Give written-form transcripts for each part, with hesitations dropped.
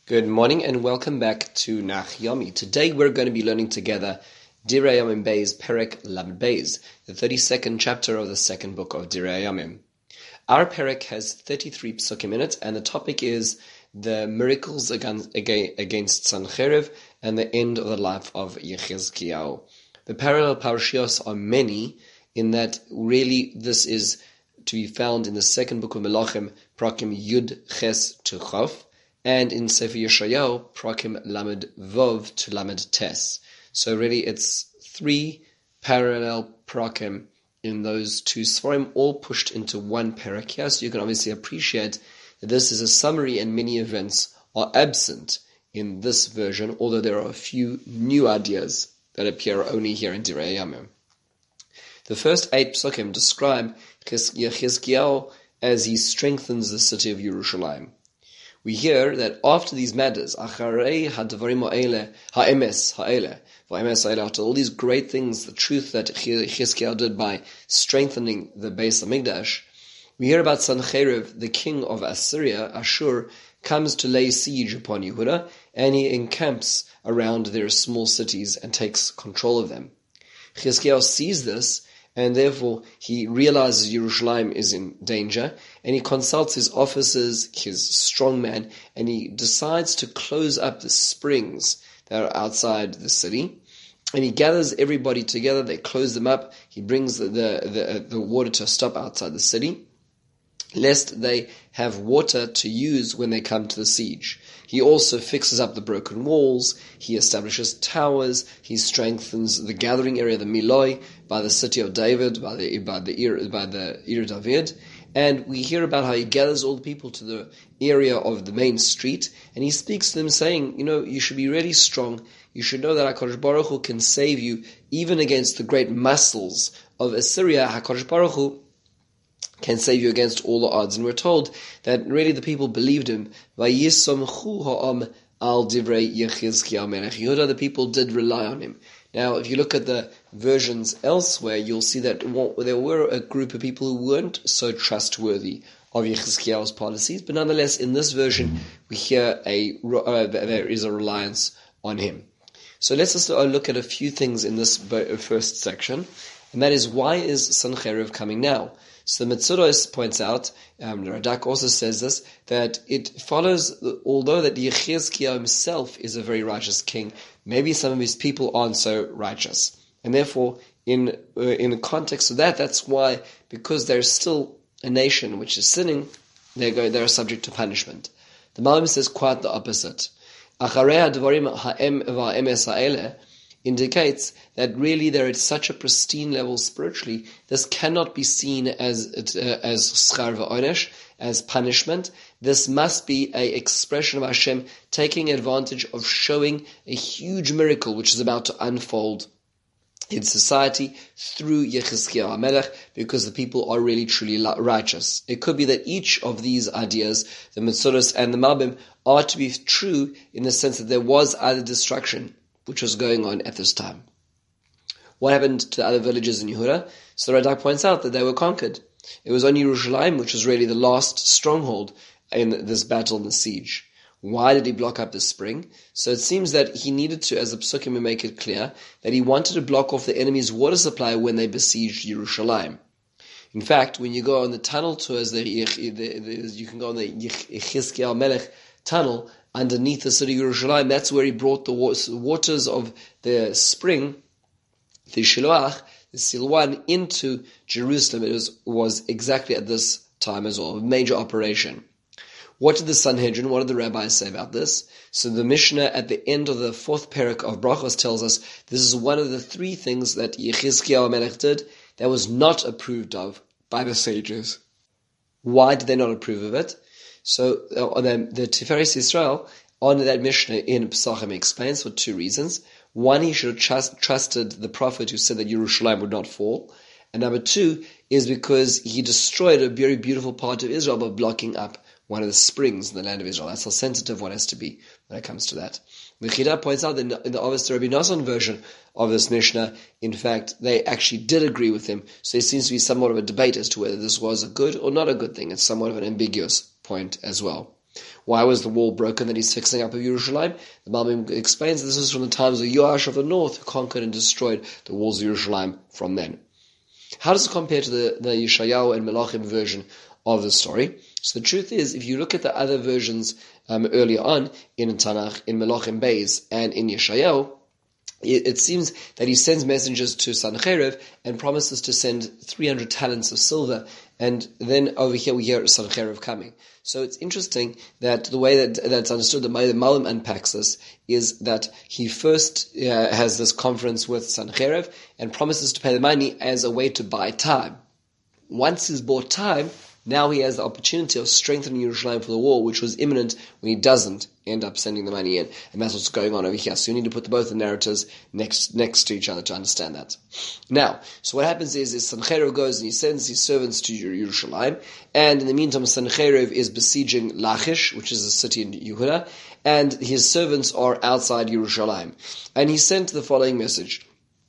Good morning and welcome back to Nach Yomi. Today we're going to be learning together Direi Yamim Beis Perek Lamed Beis, the 32nd chapter of the second book of Direi Yamim. Our Perek has 33 psukim in it, and the topic is the miracles against Sancheriv and the end of the life of Yechezkiyahu. The parallel parashios are many in that really this is to be found in the second book of Melachim, Prakim Yud Ches to Chof, and in Sefer Yeshayahu, Prakim Lamed Vov to Lamed Tes. So really it's three parallel Prakim in those two Sfarim, all pushed into one Perek here. So you can obviously appreciate that this is a summary and many events are absent in this version, although there are a few new ideas that appear only here in Direi Yamim. The first 8 psukim describe Yechezkiyahu as he strengthens the city of Yerushalayim. We hear that after these matters, acharei hadvarim ha'emes, after all these great things, the truth that Yechezkiyahu did by strengthening the Beis Hamikdash, we hear about Sancheriv, the king of Assyria, Ashur, comes to lay siege upon Yehuda, and he encamps around their small cities and takes control of them. Yechezkiyahu sees this, and therefore he realizes Yerushalayim is in danger, and he consults his officers, his strongman, and he decides to close up the springs that are outside the city. And he gathers everybody together, they close them up, he brings the water to a stop outside the city, lest they have water to use when they come to the siege. He also fixes up the broken walls, he establishes towers, he strengthens the gathering area, the Miloi, by the city of David, by the Ir David, and we hear about how he gathers all the people to the area of the main street, and he speaks to them saying, you should be really strong, you should know that HaKadosh Baruch Hu can save you, even against the great muscles of Assyria. HaKadosh Baruch Hu can save you against all the odds. And we're told that really the people believed him. Vayisomchu ha'am al divrei Yechezkiyahu melech Yehuda, the people did rely on him. Now, if you look at the versions elsewhere, you'll see that there were a group of people who weren't so trustworthy of Yechezkiyahu's policies, but nonetheless, in this version, we hear there is a reliance on him. So let's just look at a few things in this first section, and that is, why is Sancheriv coming now? So the Metzudos points out, the Radak also says this, that it follows, although that Yechezkiyahu himself is a very righteous king, maybe some of his people aren't so righteous. And therefore, in the context of that, that's why, because there's still a nation which is sinning, they're subject to punishment. The Malbim says quite the opposite. Acharei hadvarim ha'em va'emes ha'eleh indicates that really they're at such a pristine level spiritually, this cannot be seen as schar v'onesh, as punishment. This must be an expression of Hashem taking advantage of showing a huge miracle which is about to unfold in society through Yechezkiyahu HaMelech, because the people are really truly righteous. It could be that each of these ideas, the Metzudos and the Malbim, are to be true in the sense that there was either destruction which was going on at this time. What happened to the other villages in Yehuda? So Radak points out that they were conquered. It was only Yerushalayim which was really the last stronghold in this battle and the siege. Why did he block up the spring? So it seems that he needed to, as the Psukim will make it clear, that he wanted to block off the enemy's water supply when they besieged Yerushalayim. In fact, when you go on the tunnel tours, you can go on the Yechezkiyahu Melech tunnel underneath the city of Yerushalayim. That's where he brought the waters of the spring, the Shiloach, the Silwan, into Jerusalem. It was exactly at this time as well, a major operation. What did the Sanhedrin, what did the rabbis say about this? So the Mishnah at the end of the 4th Perek of Brachos tells us this is one of the 3 things that Yechezkiyahu Melech did that was not approved of by the sages. Why did they not approve of it? So the Tiferes Yisrael on that Mishnah in Pesachim explains for 2 reasons. One, he should have trusted the prophet who said that Yerushalayim would not fall. And number 2 is because he destroyed a very beautiful part of Israel by blocking up one of the springs in the land of Israel. That's how sensitive one has to be when it comes to that. The Chida points out that in the Avos Rabbi Nassan version of this Mishnah, in fact, they actually did agree with him. So there seems to be somewhat of a debate as to whether this was a good or not a good thing. It's somewhat of an ambiguous point as well. Why was the wall broken that he's fixing up of Yerushalayim? The Malbim explains this is from the times of Yoash of the north, who conquered and destroyed the walls of Yerushalayim from then. How does it compare to the Yeshayahu and Melachim version of the story? So the truth is, if you look at the other versions earlier on in Tanakh, in Melachim Beis and in Yeshayahu, it seems that he sends messengers to Sancheiriv and promises to send 300 talents of silver, and then over here we hear Sancheiriv coming. So it's interesting that the way that's understood, the way the Malbim unpacks this, is that he first has this conference with Sancheiriv and promises to pay the money as a way to buy time. Once he's bought time, now he has the opportunity of strengthening Yerushalayim for the war, which was imminent when he doesn't end up sending the money in. And that's what's going on over here. So you need to put both the narratives next to each other to understand that. Now, so what happens is Sancheiriv goes and he sends his servants to Yerushalayim, and in the meantime Sancheiriv is besieging Lachish, which is a city in Yehuda, and his servants are outside Yerushalayim. And he sent the following message.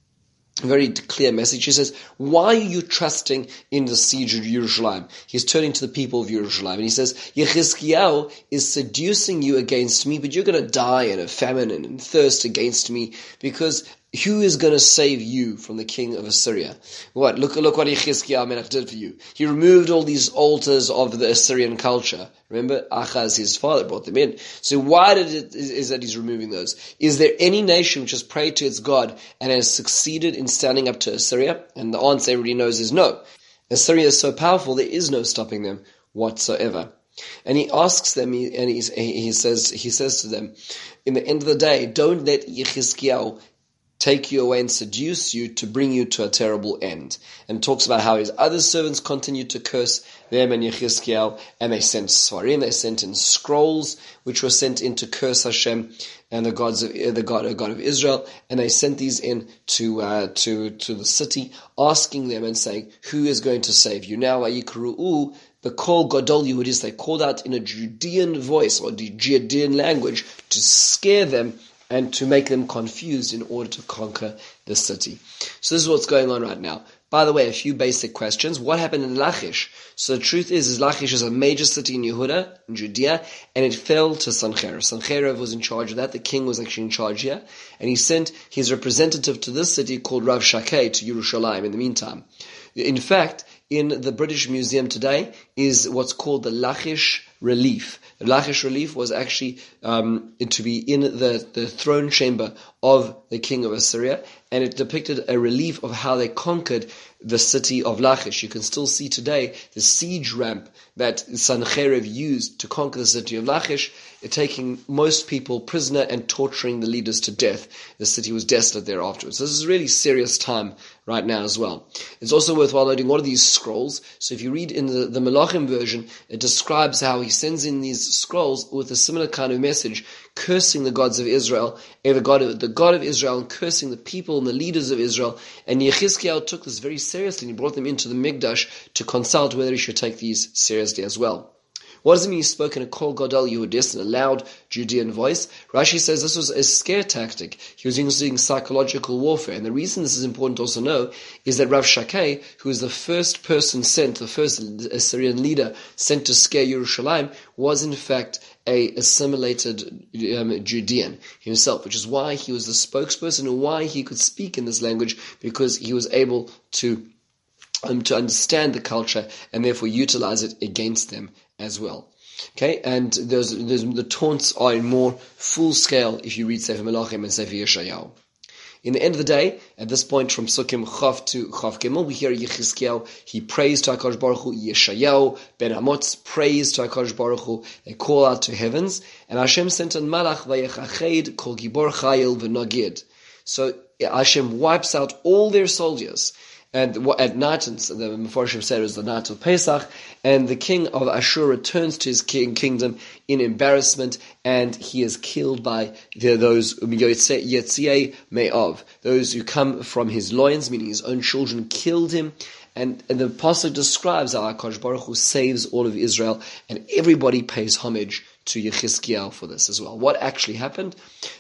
A very clear message. He says, why are you trusting in the siege of Yerushalayim? He's turning to the people of Yerushalayim and he says, Yechizkiyahu is seducing you against me, but you're going to die in a famine and in thirst against me, because who is going to save you from the king of Assyria? What? Look what Yechizkiyahu Melech did for you. He removed all these altars of the Assyrian culture. Remember, Achaz, his father, brought them in. So why is that he's removing those? Is there any nation which has prayed to its God and has succeeded in standing up to Assyria? And the answer everybody knows is no. Assyria is so powerful, there is no stopping them whatsoever. And he asks them, and he says to them, in the end of the day, don't let Yechizkiyahu take you away and seduce you to bring you to a terrible end. And talks about how his other servants continued to curse them and Yechizkiyahu, and they sent Svarim, they sent in scrolls, which were sent in to curse Hashem and the God of Israel, and they sent these in to the city, asking them and saying, who is going to save you? Now, Vayikru'u, the call Gadol Yehudis, they called out in a Judean voice, or the Judean language, to scare them and to make them confused in order to conquer the city. So this is what's going on right now. By the way, a few basic questions. What happened in Lachish? So the truth is Lachish is a major city in Yehuda, in Judea, and it fell to Sancheiriv. Sancheiriv was in charge of that. The king was actually in charge here. And he sent his representative to this city called Rav Shakeh to Yerushalayim in the meantime. In fact, in the British Museum today is what's called the Lachish relief. The Lachish relief was actually to be in the throne chamber of the king of Assyria, and it depicted a relief of how they conquered the city of Lachish. You can still see today the siege ramp that Sancheiriv used to conquer the city of Lachish, taking most people prisoner and torturing the leaders to death. The city was desolate thereafter. So this is a really serious time right now as well. It's also worthwhile noting what are these scrolls. So if you read in the Melachim version, it describes how he sends in these scrolls with a similar kind of message, cursing the gods of Israel, the God of Israel, and cursing the people and the leaders of Israel. And Yechizkiyahu took this very seriously, and he brought them into the Mikdash to consult whether he should take these seriously as well. What does it mean he spoke in a kol gadol Yehudis, in a loud Judean voice? Rashi says this was a scare tactic. He was using psychological warfare. And the reason this is important to also know is that Rav Shakeh, who is the first person sent, the first Assyrian leader sent to scare Yerushalayim, was in fact a assimilated Judean himself, which is why he was the spokesperson and why he could speak in this language, because he was able to understand the culture and therefore utilize it against them as well. Okay, and the taunts are in more full scale if you read Sefer Melachim and Sefer Yeshayahu. In the end of the day, at this point from Sukkim Chav to Chav Gimel, we hear Yechizkiyahu, he prays to HaKadosh Baruch Hu. Yeshayahu ben Amotz prays to HaKadosh Baruch Hu. They call out to heavens, and Hashem sent an malach vayechached kol gibor chayil v'nagid. So Hashem wipes out all their soldiers. And at night, and the Mefarshim said it was the night of Pesach, and the king of Ashur returns to his kingdom in embarrassment, and he is killed by those Yetziei Me'av, those who come from his loins, meaning his own children, killed him. And the pasuk describes how HaKadosh Baruch Hu saves all of Israel, and everybody pays homage to Yechizkiyahu for this as well. What actually happened?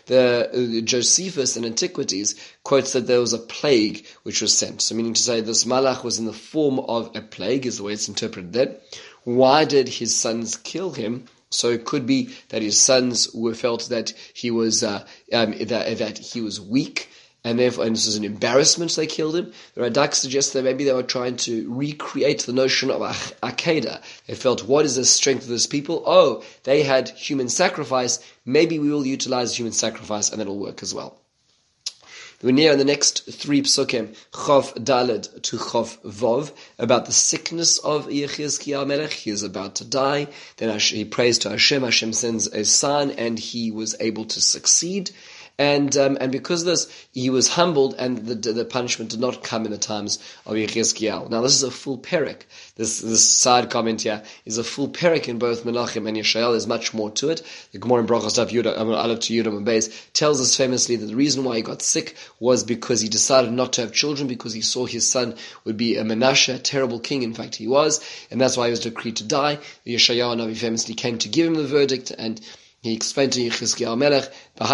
The Josephus in Antiquities quotes that there was a plague which was sent. So meaning to say this malach was in the form of a plague, is the way it's interpreted there. Why did his sons kill him? So it could be that his sons felt that he was that he was weak, and therefore, and this is an embarrassment, so they killed him. The Radak suggests that maybe they were trying to recreate the notion of Akedah. They felt, what is the strength of this people? Oh, they had human sacrifice. Maybe we will utilize human sacrifice, and that'll work as well. We're near in the next 3 psukim, Chav Daled to Chav Vov, about the sickness of Yechezkiah Melech. He is about to die. Then he prays to Hashem. Hashem sends a son, and he was able to succeed. And because of this, he was humbled, and the punishment did not come in the times of Yechezkiah. Now, this is a full perek. This side comment here is a full perek in both Menachem and Yeshayahu. There's much more to it. The Gemara in Brachos Daf Aleph to Yudam and Beis tells us famously that the reason why he got sick was because he decided not to have children, because he saw his son would be a Menashe, a terrible king. In fact, he was, and that's why he was decreed to die. Yeshayahu Navi famously came to give him the verdict, and he explained to Yechezkiah Melech,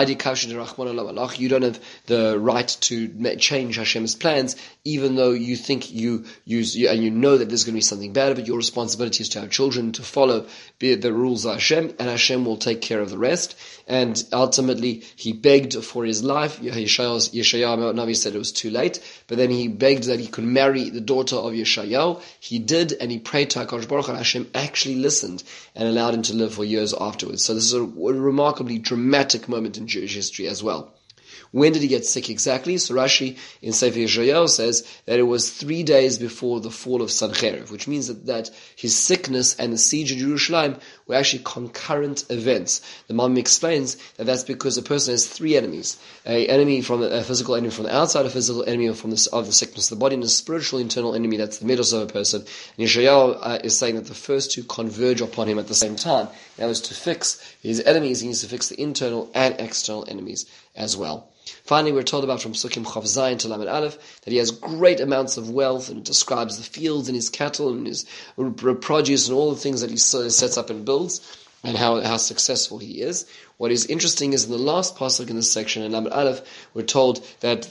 you don't have the right to change Hashem's plans, even though you think you know that there's going to be something bad, but your responsibility is to have children, to follow the rules of Hashem, and Hashem will take care of the rest. And ultimately, he begged for his life. Yeshayahu Navi said it was too late, but then he begged that he could marry the daughter of Yeshayahu. He did, and he prayed to HaKadosh Baruch Hu, and Hashem actually listened and allowed him to live for years afterwards. So this is a remarkably dramatic moment in Jewish history as well. When did he get sick exactly? So Rashi in Sefer Yeshayahu says that it was 3 days before the fall of Sancheiriv, which means that his sickness and the siege of Jerusalem were actually concurrent events. The Malbim explains that that's because a person has 3 enemies: a physical enemy from the outside, a physical enemy of the sickness of the body, and a spiritual internal enemy, that's the middle of a person. And Yeshayahu is saying that the first 2 converge upon him at the same time. That was to fix his enemies, he needs to fix the internal and external enemies as well. Finally, we're told about from Sukkim Chav Zayin to Lamed Aleph that he has great amounts of wealth, and it describes the fields and his cattle and his produce and all the things that he sets up and builds, and how successful he is. What is interesting is in the last pasuk in this section in Lamed Aleph, we're told that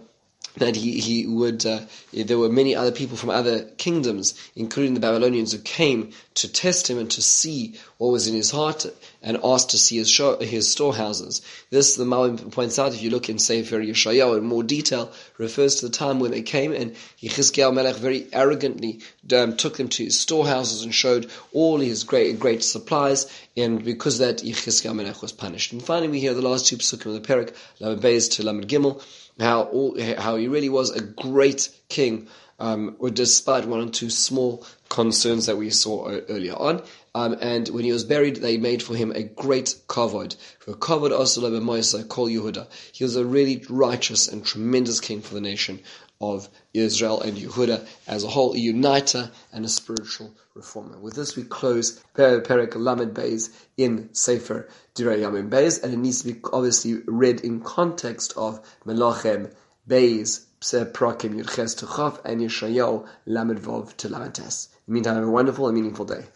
there were many other people from other kingdoms, including the Babylonians, who came to test him and to see what was in his heart, and asked to see his storehouses. This, the Malbim points out, if you look in Sefer Yeshayahu in more detail, refers to the time when they came, and Yechezkiah Melech very arrogantly took them to his storehouses and showed all his great supplies, and because of that, Yechezkiah Melech was punished. And finally, we hear the last 2 psukim of the Perek, Lamed Beis to Lamed Gimel, how he really was a great king, despite 1 or 2 small concerns that we saw earlier on. And when he was buried, they made for him a great kavod. For kavod asula b'moisa kol Yehuda. He was a really righteous and tremendous king for the nation of Israel and Yehuda as a whole, a uniter and a spiritual reformer. With this, we close Perek Lamed Beis in Sefer Direi Yamim Beis, and it needs to be obviously read in context of Menachem Beis, Prakim Yudches to Chav, and Yeshayahu Lamed Vov to Lamed Tes. In the meantime, have a wonderful and meaningful day.